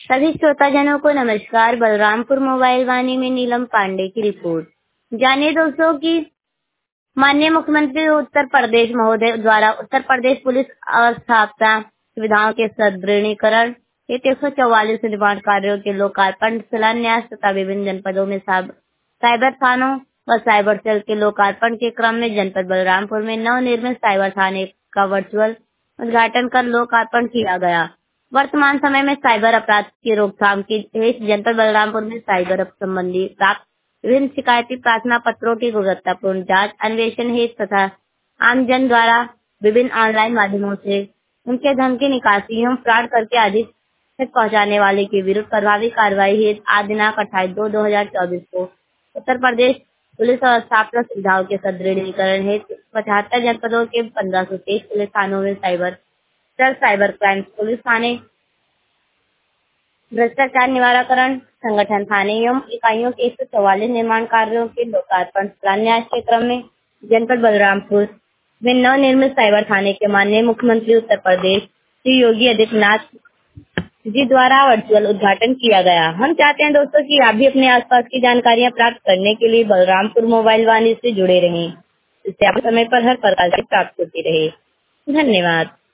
सभी श्रोताजनों को नमस्कार। बलरामपुर मोबाइल वाणी में नीलम पांडे की रिपोर्ट। जानिए दोस्तों कि माननीय मुख्यमंत्री उत्तर प्रदेश महोदय द्वारा उत्तर प्रदेश पुलिस अवस्थापना सुविधाओं के सुदृढ़ीकरण हेतु 144 निर्माण कार्यों के लोकार्पण, शिलान्यास तथा विभिन्न जनपदों में साइबर थानों व साइबर सेल के लोकार्पण के क्रम में जनपद बलरामपुर में नवनिर्मित साइबर थाने का वर्चुअल उद्घाटन कर लोकार्पण किया गया। वर्तमान समय में साइबर अपराध की रोकथाम के हेतु जनपद बलरामपुर में साइबर संबंधी प्राप्त विभिन्न शिकायती प्रार्थना पत्रों की गुणवत्तापूर्ण जांच अन्वेषण हेतु तथा आमजन द्वारा विभिन्न ऑनलाइन माध्यमों से उनके धन की निकासी एवं फ्रॉड करके अधिक तक पहुंचाने वाले के विरुद्ध प्रभावी कार्रवाई हेतु आज दिनांक 28/2/2024 को उत्तर प्रदेश पुलिस और स्थापना सुविधाओं के सुदृढ़ीकरण हेतु 75 जनपदों के 1523 पुलिस थानों में साइबर क्राइम पुलिस थाने, भ्रष्टाचार निवारण संगठन थाने एवं इकाइयों के 144 निर्माण कार्यों के लोकार्पण शिलान्यास के क्रम में जनपद बलरामपुर में नवनिर्मित साइबर थाने के माननीय मुख्यमंत्री उत्तर प्रदेश श्री योगी आदित्यनाथ जी द्वारा वर्चुअल उद्घाटन किया गया। हम चाहते हैं दोस्तों कि आप भी अपने आसपास की जानकारियां प्राप्त करने के लिए बलरामपुर मोबाइल वाणी से जुड़े रहें, जिससे आप समय पर हर प्रकार से प्राप्त होती रहे। धन्यवाद।